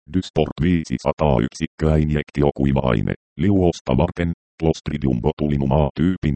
Dysport 500 yksikköä injektiokuiva-aine, liuosta varten, Clostridium botulinum A-tyypin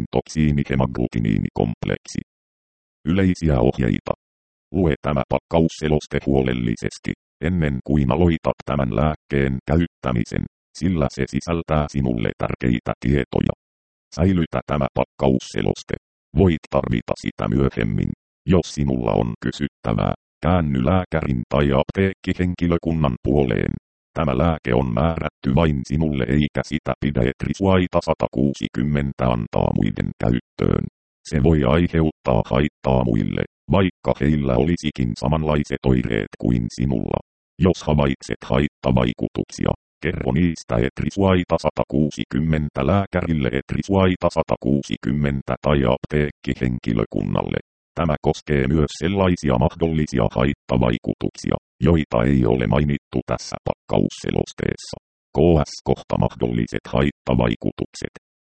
toksiinihemaglutiniinikompleksi. Yleisiä ohjeita. Lue tämä pakkausseloste huolellisesti, ennen kuin aloitat tämän lääkkeen käyttämisen, sillä se sisältää sinulle tärkeitä tietoja. Säilytä tämä pakkausseloste. Voit tarvita sitä myöhemmin. Jos sinulla on kysyttävää, käänny lääkärin tai apteekkihenkilökunnan puoleen. Tämä lääke on määrätty vain sinulle eikä sitä pidä Etrisuaita 160 antaa muiden käyttöön. Se voi aiheuttaa haittaa muille, vaikka heillä olisikin samanlaiset oireet kuin sinulla. Jos havaitset haittavaikutuksia, kerro niistä Etrisuaita 160 lääkärille Etrisuaita 160 tai apteekkihenkilökunnalle. Tämä koskee myös sellaisia mahdollisia haittavaikutuksia, joita ei ole mainittu tässä pakkausselosteessa. KS-kohta mahdolliset haittavaikutukset.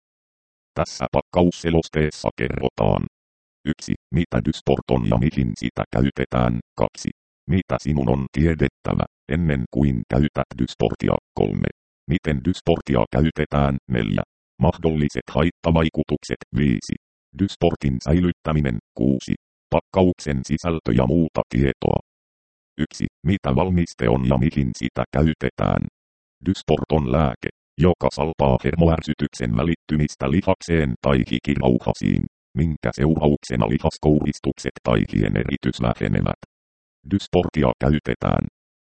Tässä pakkausselosteessa kerrotaan 1. Mitä Dysport on ja mihin sitä käytetään. 2. Mitä sinun on tiedettävä, ennen kuin käytät Dysportia. 3. Miten Dysportia käytetään. 4. Mahdolliset haittavaikutukset. 5. Dysportin säilyttäminen. 6. Pakkauksen sisältö ja muuta tietoa. 1. Mitä valmiste on ja mihin sitä käytetään. Dysport on lääke, joka salpaa hermoärsytyksen välittymistä lihakseen tai hikirauhasiin, minkä seurauksena lihaskouristukset tai hieneritys vähenevät. Dysportia käytetään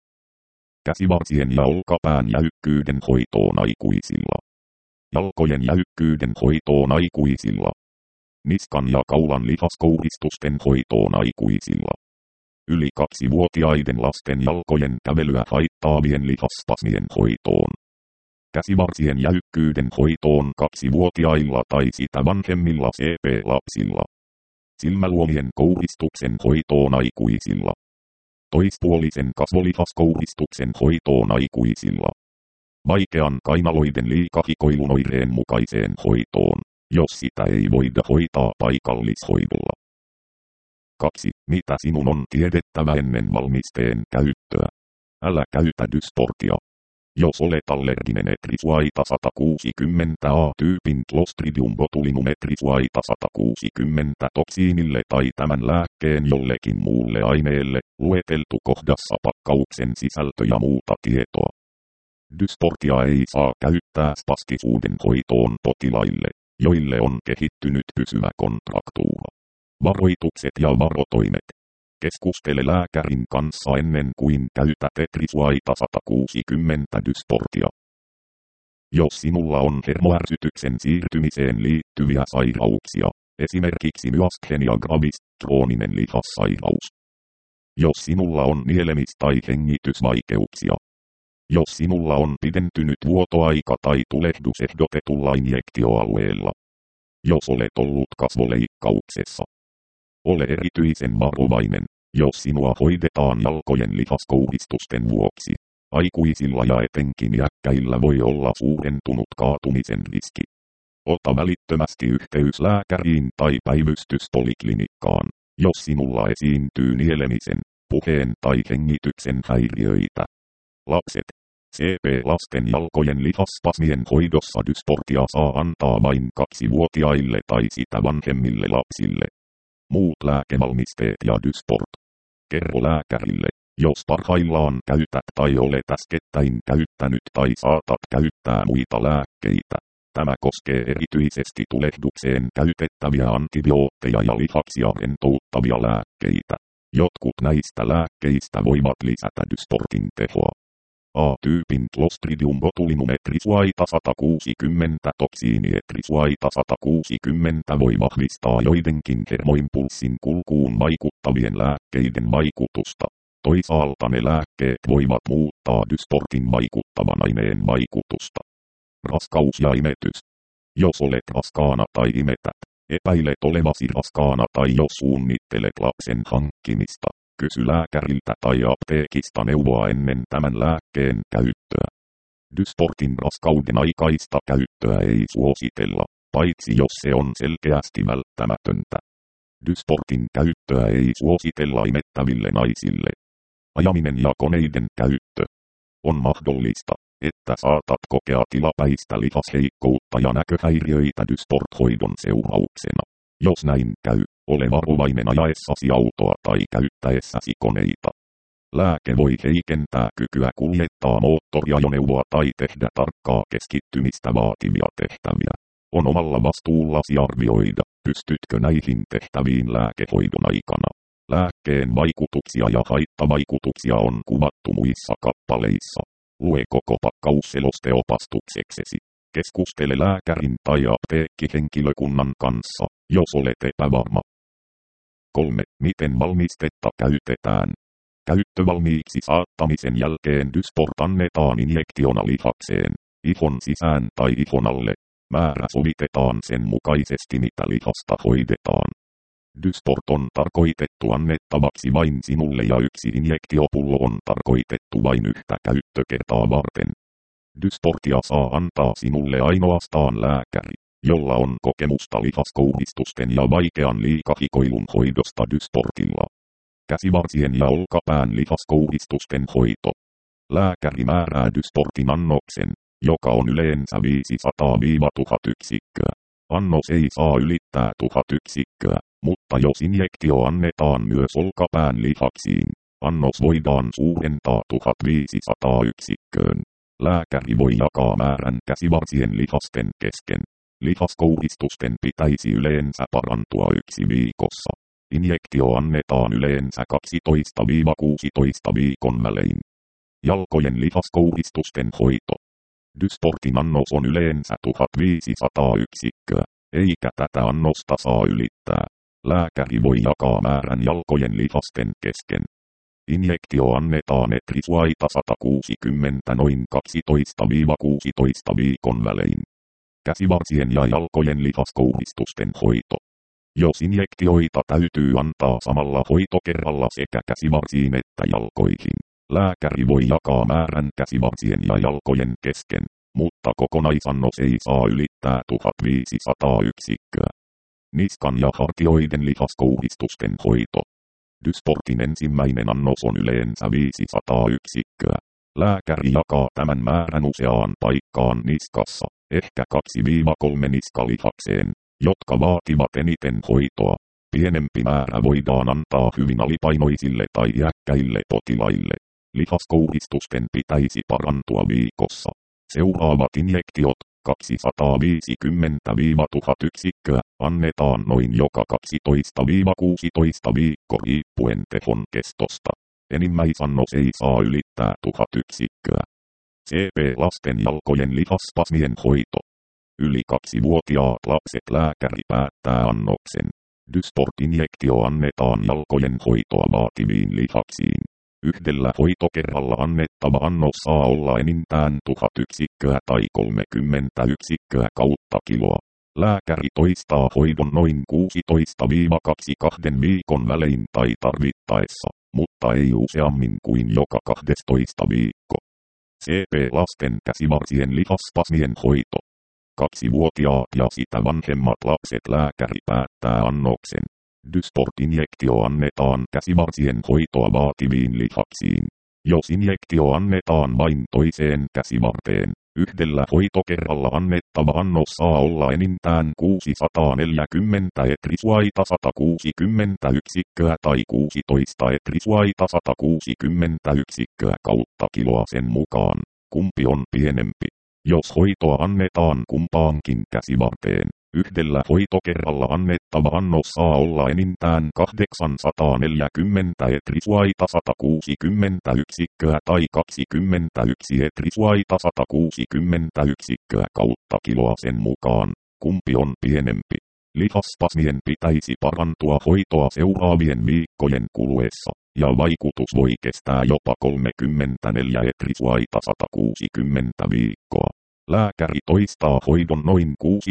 käsivarsien ja olkapään jäykkyyden hoitoon aikuisilla, jalkojen jäykkyyden hoitoon aikuisilla, niskan ja kaulan lihaskouristusten hoitoon aikuisilla, yli 2-vuotiaiden lasten jalkojen kävelyä haittaavien lihasspasmien hoitoon, käsivarsien jäykkyyden hoitoon 2-vuotiailla tai sitä vanhemmilla CP-lapsilla, silmäluomien kouristuksen hoitoon aikuisilla, toispuolisen kasvolihaskouristuksen hoitoon aikuisilla, vaikean kainaloiden liikahikoilun oireen mukaiseen hoitoon, jos sitä ei voida hoitaa paikallishoidolla. 2. Mitä sinun on tiedettävä ennen valmisteen käyttöä? Älä käytä Dysportia. Jos olet allerginen Etrisuaita 160 A-tyypin Clostridium botulinum Etrisuaita 160 toksiinille tai tämän lääkkeen jollekin muulle aineelle, lueteltu kohdassa pakkauksen sisältö ja muuta tietoa. Dysportia ei saa käyttää spastisuuden hoitoon potilaille, joille on kehittynyt pysyvä kontraktuura. Varoitukset ja varotoimet. Keskustele lääkärin kanssa ennen kuin käytät Etrisuaita 160 Dysportia. Jos sinulla on hermoärsytyksen siirtymiseen liittyviä sairauksia, esimerkiksi myasthenia gravis, krooninen lihassairaus. Jos sinulla on nielemis- tai hengitysvaikeuksia. Jos sinulla on pidentynyt vuotoaika tai tulehdus ehdotetulla injektioalueella. Jos olet ollut kasvoleikkauksessa. Ole erityisen varovainen, jos sinua hoidetaan jalkojen lihaskouristusten vuoksi. Aikuisilla ja etenkin iäkkäillä voi olla suurentunut kaatumisen riski. Ota välittömästi yhteys lääkäriin tai päivystyspoliklinikkaan, jos sinulla esiintyy nielemisen, puheen tai hengityksen häiriöitä. Lapset. CP-lasten jalkojen lihasspasmien hoidossa Dysportia saa antaa vain 2-vuotiaille tai sitä vanhemmille lapsille. Muut lääkevalmisteet ja Dysport. Kerro lääkärille, jos parhaillaan käytät tai olet äskettäin käyttänyt tai saatat käyttää muita lääkkeitä. Tämä koskee erityisesti tulehdukseen käytettäviä antibiootteja ja lihaksia rentouttavia lääkkeitä. Jotkut näistä lääkkeistä voivat lisätä Dysportin tehoa. A-tyypin Clostridium botulinum Etrisuaita 160 toksiini Etrisuaita 160 voi vahvistaa joidenkin hermoimpulssin kulkuun vaikuttavien lääkkeiden vaikutusta. Toisaalta ne lääkkeet voivat muuttaa Dysportin vaikuttavan aineen vaikutusta. Raskaus ja imetys. Jos olet raskaana tai imetät, epäilet olevasi raskaana tai jos suunnittelet lapsen hankkimista. Kysy lääkäriltä tai apteekista neuvoa ennen tämän lääkkeen käyttöä. Dysportin raskauden aikaista käyttöä ei suositella, paitsi jos se on selkeästi välttämätöntä. Dysportin käyttöä ei suositella imettäville naisille. Ajaminen ja koneiden käyttö. On mahdollista, että saatat kokea tilapäistä lihasheikkoutta ja näköhäiriöitä Dysport-hoidon seurauksena. Jos näin käy, ole varovainen ajaessasi autoa tai käyttäessäsi koneita. Lääke voi heikentää kykyä kuljettaa moottoriajoneuvoa tai tehdä tarkkaa keskittymistä vaativia tehtäviä. On omalla vastuullasi arvioida, pystytkö näihin tehtäviin lääkehoidon aikana. Lääkkeen vaikutuksia ja haittavaikutuksia on kuvattu muissa kappaleissa. Lue koko pakkausseloste opastukseksesi. Keskustele lääkärin tai apteekkihenkilökunnan kanssa, jos olet epävarma. 3. Miten valmistetta käytetään? Käyttövalmiiksi saattamisen jälkeen Dysport annetaan injektiona lihakseen, ihon sisään tai ihon alle. Määrä sovitetaan sen mukaisesti mitä lihasta hoidetaan. Dysport on tarkoitettu annettavaksi vain sinulle ja yksi injektiopullo on tarkoitettu vain yhtä käyttökertaa varten. Dysportia saa antaa sinulle ainoastaan lääkäri, jolla on kokemusta lihaskouhistusten ja vaikean liikahikoilun hoidosta Dysportilla. Käsivarsien ja olkapään lihaskouhistusten hoito. Lääkäri määrää Dysportin annoksen, joka on yleensä 500–1000 yksikköä. Annos ei saa ylittää 1000 yksikköä, mutta jos injektio annetaan myös olkapään lihaksiin, annos voidaan suurentaa 1500 yksikköön. Lääkäri voi jakaa määrän käsivarsien lihasten kesken. Lihaskouhistusten pitäisi yleensä parantua 1 viikossa. Injektio annetaan yleensä 12–16 viikon välein. Jalkojen lihaskouhistusten hoito. Dysportin annos on yleensä 1500 yksikköä, eikä tätä annosta saa ylittää. Lääkäri voi jakaa määrän jalkojen lihasten kesken. Injektio annetaan etrisuaita 160 noin 12–16 viikon välein. Käsivarsien ja jalkojen lihaskouhistusten hoito. Jos injektioita täytyy antaa samalla hoitokerralla sekä käsivarsiin että jalkoihin, lääkäri voi jakaa määrän käsivarsien ja jalkojen kesken, mutta kokonaisannos ei saa ylittää 1500 yksikköä. Niskan ja hartioiden lihaskouhistusten hoito. Dysportin ensimmäinen annos on yleensä 500 yksikköä. Lääkäri jakaa tämän määrän useaan paikkaan niskassa, ehkä 2–3 niskalihakseen, jotka vaativat eniten hoitoa. Pienempi määrä voidaan antaa hyvin alipainoisille tai iäkkäille potilaille. Lihaskouhistusten pitäisi parantua viikossa. Seuraavat injektiot, 250–1000 yksikköä, annetaan noin joka 12–16 viikko riippuen tehon kestosta. Enimmäisannos ei saa ylittää 1000 yksikköä. CP-lasten jalkojen lihaspasmien hoito. Yli 2-vuotiaat lapset lääkäri päättää annoksen. Dysport-injektio annetaan jalkojen hoitoa vaativiin lihaksiin. Yhdellä hoitokerralla annettava annos saa olla enintään 1000 yksikköä tai 30 yksikköä kautta kiloa. Lääkäri toistaa hoidon noin 16–22 viikon välein tai tarvittaessa, mutta ei useammin kuin joka 12 viikko. CP-lasten käsivarsien lihaspasmien hoito. 2-vuotiaat ja sitä vanhemmat lapset lääkäri päättää annoksen. Dysport-injektio annetaan käsivarsien hoitoa vaativiin lihaksiin. Jos injektio annetaan vain toiseen käsivarteen, yhdellä hoitokerralla annettava annos saa olla enintään 640 etrisuaita 160 yksikköä tai 16 etrisuaita 160 yksikköä kautta kiloa sen mukaan, kumpi on pienempi. Jos hoitoa annetaan kumpaankin käsivarteen, yhdellä hoitokerralla annettava annos saa olla enintään 840 etrisuaita 160 yksikköä tai 21 etrisuaita 160 yksikköä kautta kiloa sen mukaan, kumpi on pienempi. Lihaspasmien pitäisi parantua hoitoa seuraavien viikkojen kuluessa, ja vaikutus voi kestää jopa 34 etrisuaita 160 viikkoa. Lääkäri toistaa hoidon noin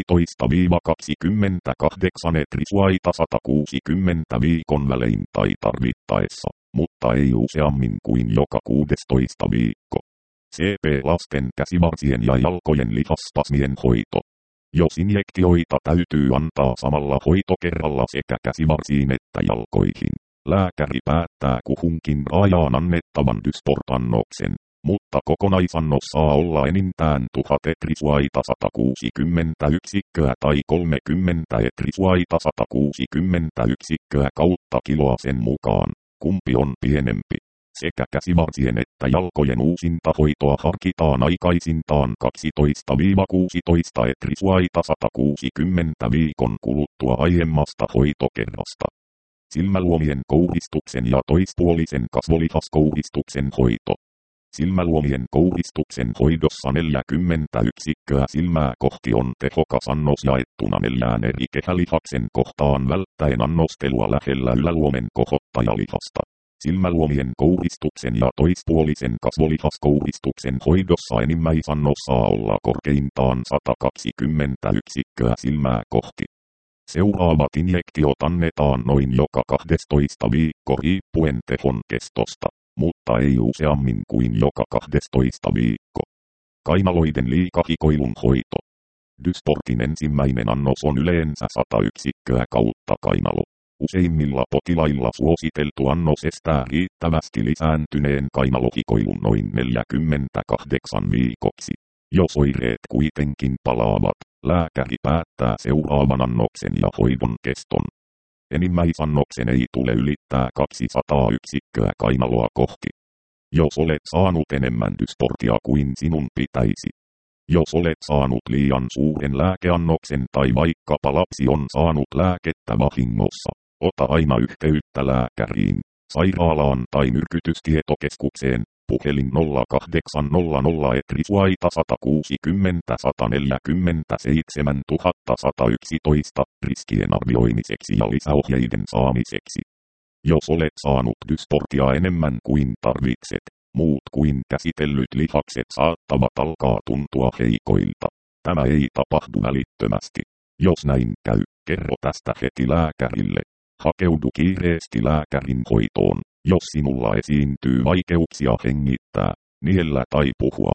16–28 etrisuaita 160 viikon välein tai tarvittaessa, mutta ei useammin kuin joka 16 viikko. CP-lasten käsivarsien ja jalkojen lihaspasmien hoito. Jos injektioita täytyy antaa samalla hoitokerralla sekä käsivarsiin että jalkoihin, lääkäri päättää kuhunkin rajaan annettavan Dysport-annoksen. mutta kokonaisannos saa olla enintään 1000 etrisuaita 160 yksikköä tai 30 etrisuaita 160 yksikköä kautta kiloa sen mukaan, kumpi on pienempi. Sekä käsivarsien että jalkojen uusintahoitoa harkitaan aikaisintaan 12–16 etrisuaita 160 viikon kuluttua aiemmasta hoitokerrasta. Silmäluomien kouristuksen ja toispuolisen kasvolihaskouristuksen hoito. Silmäluomien kouristuksen hoidossa 40 yksikköä silmää kohti on tehokas annos jaettuna 4 eri kehälihaksen kohtaan välttäen annostelua lähellä yläluomen kohottajalihasta. Silmäluomien kouristuksen ja toispuolisen kasvolihaskouristuksen hoidossa enimmäisannos saa olla korkeintaan 120 yksikköä silmää kohti. Seuraavat injektiot annetaan noin joka 12 viikko riippuen tehon kestosta, mutta ei useammin kuin joka 12 viikko. Kainaloiden liikahikoilun hoito. Dysportin ensimmäinen annos on yleensä 100 yksikköä kautta kainalo. Useimmilla potilailla suositeltu annos estää riittävästi lisääntyneen kainalohikoilun noin 48 viikoksi. Jos oireet kuitenkin palaavat, lääkäri päättää seuraavan annoksen ja hoidon keston. Enimmäisannoksen ei tule ylittää 200 yksikköä kainaloa kohti. Jos olet saanut enemmän dysportia kuin sinun pitäisi. Jos olet saanut liian suuren lääkeannoksen tai vaikkapa lapsi on saanut lääkettä vahingossa, ota aina yhteyttä lääkäriin, sairaalaan tai myrkytystietokeskukseen, puhelin 0800 etrisuaita 160 147 111 riskien arvioimiseksi ja lisäohjeiden saamiseksi. Jos olet saanut dysportia enemmän kuin tarvitset, muut kuin käsitellyt lihakset saattavat alkaa tuntua heikoilta. Tämä ei tapahdu välittömästi. Jos näin käy, kerro tästä heti lääkärille. Hakeudu kiireesti lääkärin hoitoon, jos sinulla esiintyy vaikeuksia hengittää, niellä tai puhua.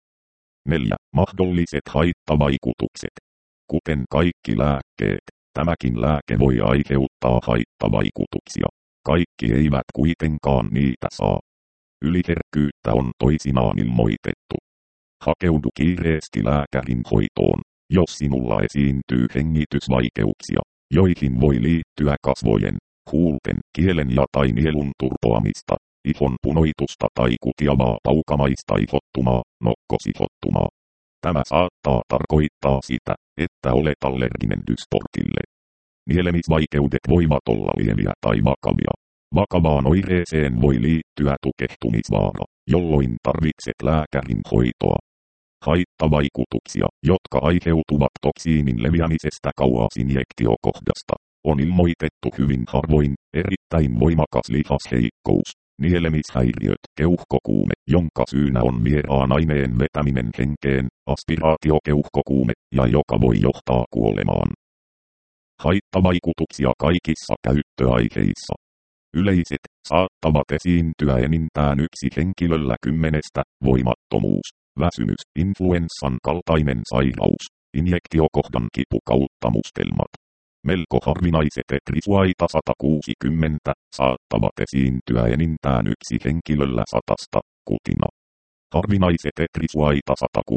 4. Mahdolliset haittavaikutukset. Kuten kaikki lääkkeet, tämäkin lääke voi aiheuttaa haittavaikutuksia. Kaikki eivät kuitenkaan niitä saa. Yliherkkyyttä on toisinaan ilmoitettu. Hakeudu kiireesti lääkärin hoitoon, jos sinulla esiintyy hengitysvaikeuksia, joihin voi liittyä kasvojen, huulten, kielen ja tai nielun turpoamista, ihon punoitusta tai kutiavaa paukamaista ihottumaa, nokkosihottumaa. Tämä saattaa tarkoittaa sitä, että olet allerginen dysportille. Nielemisvaikeudet voivat olla lieviä tai vakavia. Vakavaan oireeseen voi liittyä tukehtumisvaara, jolloin tarvitset lääkärin hoitoa. Haittavaikutuksia, jotka aiheutuvat toksiinin leviämisestä kauas injektiokohdasta, on ilmoitettu hyvin harvoin. Erittäin voimakas lihasheikkous, nielemishäiriöt, keuhkokuume, jonka syynä on vieraan aineen vetäminen henkeen, aspiraatiokeuhkokuume ja joka voi johtaa kuolemaan. Haittavaikutuksia kaikissa käyttöaiheissa. Yleiset, saattavat esiintyä enintään yksi henkilöllä 10. Voimattomuus, väsymys, influenssan kaltainen sairaus, injektiokohdan kipu kautta mustelmat. Melko harvinaiset etrisuaita 160 saattavat esiintyä enintään yksi henkilöllä 100, kutina. Harvinaiset etrisuaita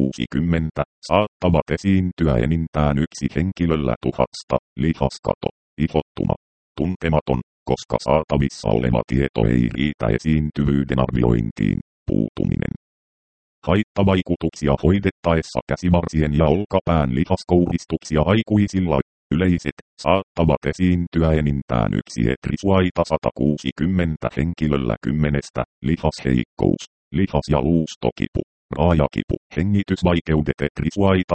160 saattavat esiintyä enintään yksi henkilöllä 1000, lihaskato, ihottuma, tuntematon, koska saatavissa oleva tieto ei riitä esiintyvyyden arviointiin, puutuminen. Haittavaikutuksia hoidettaessa käsivarsien ja olkapään lihaskouristuksia aikuisilla yleiset saattavat esiintyä enintään yksi etrisuaita 160 henkilöllä 10, lihasheikkous, lihas- ja luustokipu, raajakipu, hengitysvaikeudet etrisuaita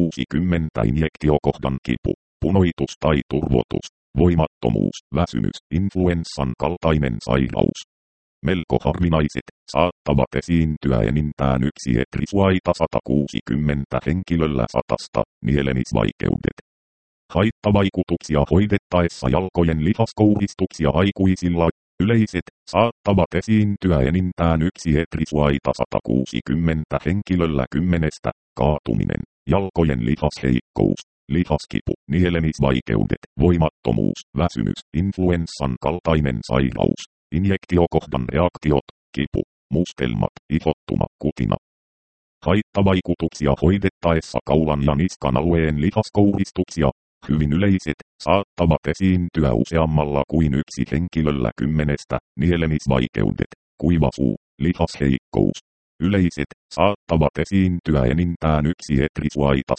160 injektiokohdan kipu, punoitus tai turvotus, voimattomuus, väsymys, influenssan kaltainen sairaus. Melko harvinaiset, saattavat esiintyä enintään yksi etrisuaita 160 henkilöllä 100, nielemisvaikeudet. Haittavaikutuksia hoidettaessa jalkojen lihaskouristuksia aikuisilla yleiset, saattavat esiintyä enintään yksi etrisuaita 160 henkilöllä 10, kaatuminen, jalkojen lihasheikkous, lihaskipu, nielemisvaikeudet, voimattomuus, väsymys, influenssan kaltainen sairaus, injektiokohdan reaktiot, kipu. mustelmat, ihottuma, kutina. Haittavaikutuksia hoidettaessa kaulan ja niskan alueen lihaskouristuksia, hyvin yleiset, saattavat esiintyä useammalla kuin yksi henkilöllä 10, nielemisvaikeudet, kuiva suu, lihasheikkous. Yleiset, saattavat esiintyä enintään yksi etrisuaita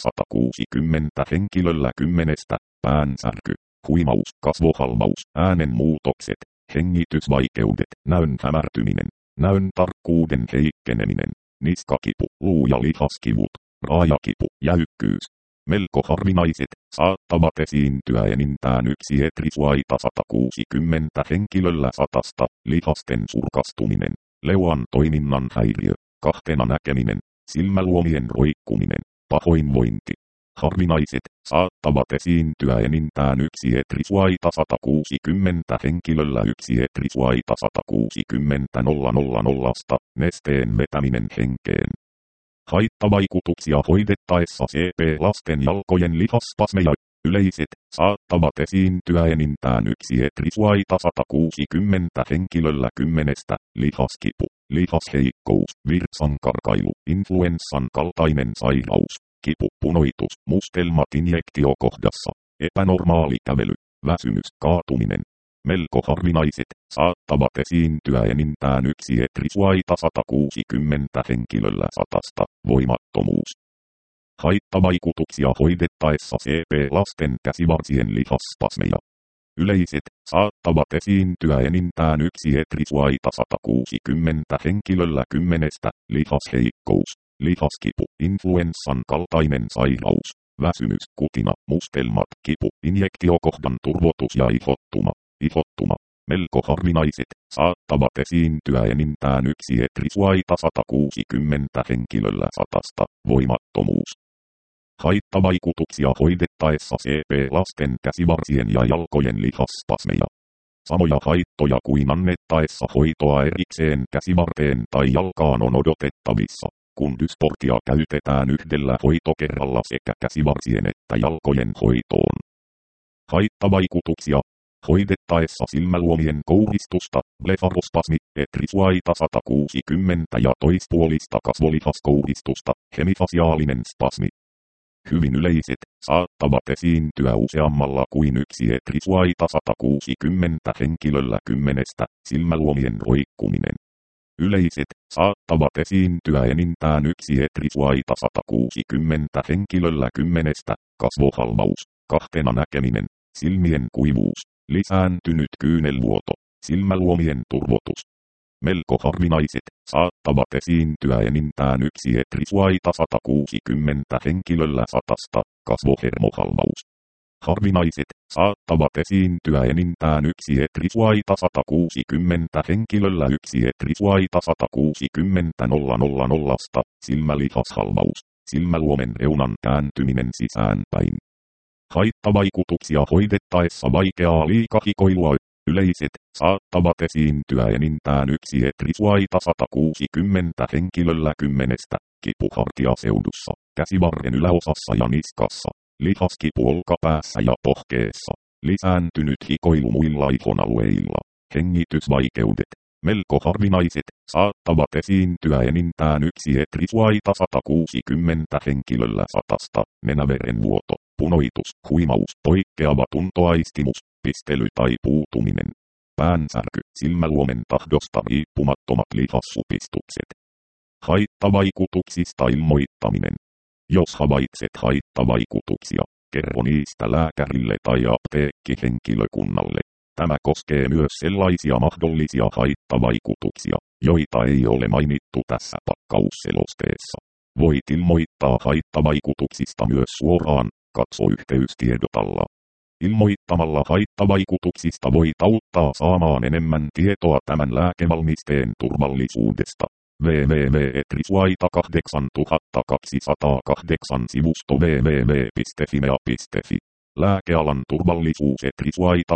160 henkilöllä 10, päänsärky, huimaus, kasvohalvaus, äänen muutokset, hengitysvaikeudet, näön hämärtyminen, näön tarkkuuden heikkeneminen, niskakipu, luu- ja lihaskivut, raajakipu, jäykkyys. Melko harvinaiset, saattavat esiintyä enintään yksi etrisuaita 160 henkilöllä 100, lihasten surkastuminen, leuan toiminnan häiriö, kahtena näkeminen, silmäluomien roikkuminen, pahoinvointi. Harvinaiset, saattavat esiintyä enintään yksi etrisuaita 160 henkilöllä yksi etrisuaita 160 000, nesteen vetäminen henkeen. Haittavaikutuksia hoidettaessa CP-lasten jalkojen lihasspasmeja, yleiset, saattavat esiintyä enintään yksi etrisuaita 160 henkilöllä 10, lihaskipu, lihasheikkous, virtsankarkailu, influenssan kaltainen sairaus, kipu, punoitus, mustelmat injektiokohdassa, epänormaali kävely, väsymys, kaatuminen. Melko harvinaiset, saattavat esiintyä enintään yksi etrisuaita 160 henkilöllä 100, voimattomuus. Haittavaikutuksia hoidettaessa CP-lasten käsivarsien lihasspasmeja. Yleiset, saattavat esiintyä enintään yksi etrisuaita 160 henkilöllä 10, lihasheikkous, lihaskipu, influenssan kaltainen sairaus, väsymys, kutina, mustelmat, kipu, injektiokohdan turvotus ja ihottuma. Melko harvinaiset, saattavat esiintyä enintään yksi etrisuaita 160 henkilöllä 100, voimattomuus. Haittavaikutuksia hoidettaessa CP-lasten käsivarsien ja jalkojen lihasspasmeja. Samoja haittoja kuin annettaessa hoitoa erikseen käsivarteen tai jalkaan on odotettavissa, kun dysportia käytetään yhdellä hoitokerralla sekä käsivarsien että jalkojen hoitoon. Haittavaikutuksia hoidettaessa silmäluomien kouristusta, blefarospasmi, etrisuaita 160 ja toispuolista kasvolihaskouristusta, hemifasiaalinen spasmi. Hyvin yleiset, saattavat esiintyä useammalla kuin yksi etrisuaita 160 henkilöllä 10, silmäluomien roikkuminen. Yleiset, saattavat esiintyä enintään yksi etrisuaita 160 henkilöllä 10, kasvohalvaus, kahtena näkeminen, silmien kuivuus, lisääntynyt kyynelvuoto, silmäluomien turvotus. Melko harvinaiset, saattavat esiintyä enintään yksi etrisuaita 160 henkilöllä 100, kasvohermohalvaus. Harvinaiset, saattavat esiintyä enintään yksi etrisuaita 160 henkilöllä yksi etrisuaita 160 000, silmälihashalvaus, silmäluomen reunan kääntyminen sisäänpäin. Haittavaikutuksia hoidettaessa vaikeaa liikahikoilua, yleiset, saattavat esiintyä enintään yksi etrisuaita 160 henkilöllä 10, kipu hartiaseudussa, käsivarren yläosassa ja niskassa, lihaskipu olkapäässä ja pohkeessa, lisääntynyt hikoilu muilla ihonalueilla, hengitysvaikeudet. Melko harvinaiset, saattavat esiintyä enintään yksi etrisuaita 160 henkilöllä 100, nenäverenvuoto, punoitus, huimaus, poikkeava tuntoaistimus, pistely tai puutuminen, päänsärky, silmäluomen tahdosta riippumattomat lihassupistukset. Haittavaikutuksista ilmoittaminen. Jos havaitset haittavaikutuksia, kerro niistä lääkärille tai apteekkihenkilökunnalle. Tämä koskee myös sellaisia mahdollisia haittavaikutuksia, joita ei ole mainittu tässä pakkausselosteessa. Voit ilmoittaa haittavaikutuksista myös suoraan, katso yhteystiedot alla. Ilmoittamalla haittavaikutuksista voit auttaa saamaan enemmän tietoa tämän lääkevalmisteen turvallisuudesta. www.etrisuaita8208 sivusto www.fimea.fi. Lääkealan turvallisuus Etrisuaita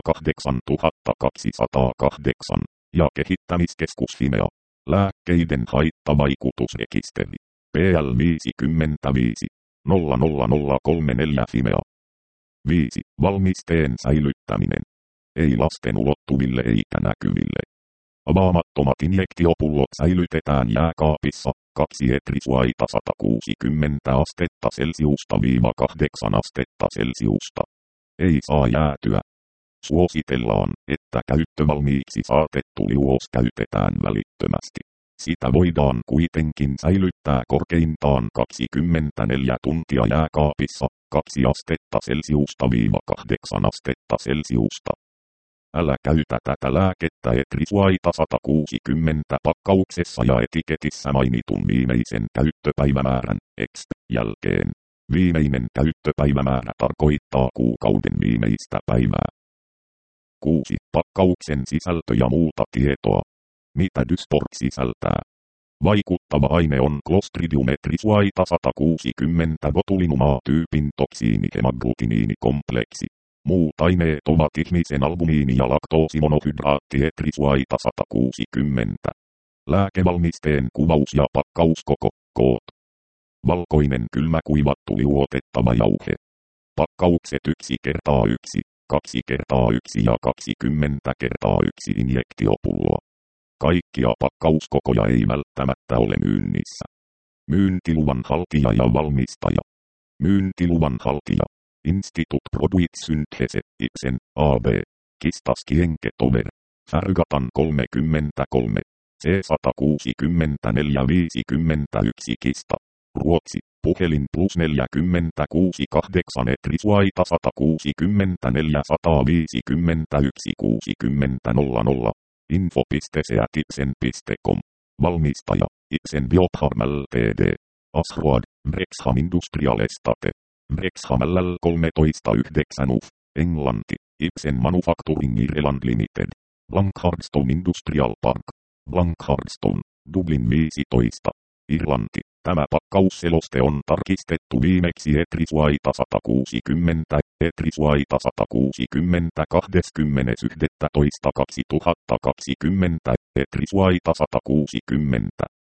8208 ja kehittämiskeskus Fimea. Lääkkeiden haittavaikutusrekisteri. PL 55 00034 Fimea. 5. Valmisteen säilyttäminen. Ei lasten ulottuville eikä näkyville. Avaamattomat injektiopullot säilytetään jääkaapissa 2 etrisuaita 160 astetta Celsiusta - 8 astetta Celsiusta. Ei saa jäätyä. Suositellaan, että käyttövalmiiksi saatettu liuos käytetään välittömästi. Sitä voidaan kuitenkin säilyttää korkeintaan 24 tuntia jääkaapissa 2 astetta Celsiusta - 8 astetta Celsiusta. Älä käytä tätä lääkettä etrisuaita 160 pakkauksessa ja etiketissä mainitun viimeisen käyttöpäivämäärän jälkeen. Viimeinen käyttöpäivämäärä tarkoittaa kuukauden viimeistä päivää. 6. Pakkauksen sisältö ja muuta tietoa. Mitä Dysport sisältää? Vaikuttava aine on Clostridium etrisuaita 160 botulinum-A-tyypin toksiinihemaglutiniinikompleksi. Muut aineet ovat ihmisen albumiini ja laktoosimonohydraatti etrisuaita 160. Lääkevalmisteen kuvaus ja pakkauskoko, koot. Valkoinen kylmäkuivattu liuotettava jauhe. Pakkaukset 1x1, 2x1 ja 20x1 injektiopulloa. Kaikkia pakkauskokoja ei välttämättä ole myynnissä. Myyntiluvan haltija ja valmistaja. Myyntiluvan haltija. Institut Produit Synthese, Ipsen, AB. Kistaskienke-Tover. Färgatan 33. C16451 Kista. Ruotsi. Puhelin +46 8 etrisuaita 164 151 60 00. Info.seatipsen.com. Valmistaja. Ipsen Biopharm Ltd. Asroad. Wrexham Industrial Estate. Wrexham LL 13 UF. Englanti. Ipsen Manufacturing Ireland Limited. Blanchardstown Industrial Park. Blanchardstown. Dublin 15. Irlanti. Tämä pakkausseloste on tarkistettu viimeksi etrisuaita 160, etrisuaita 160 20.11.2020, etrisuaita 160.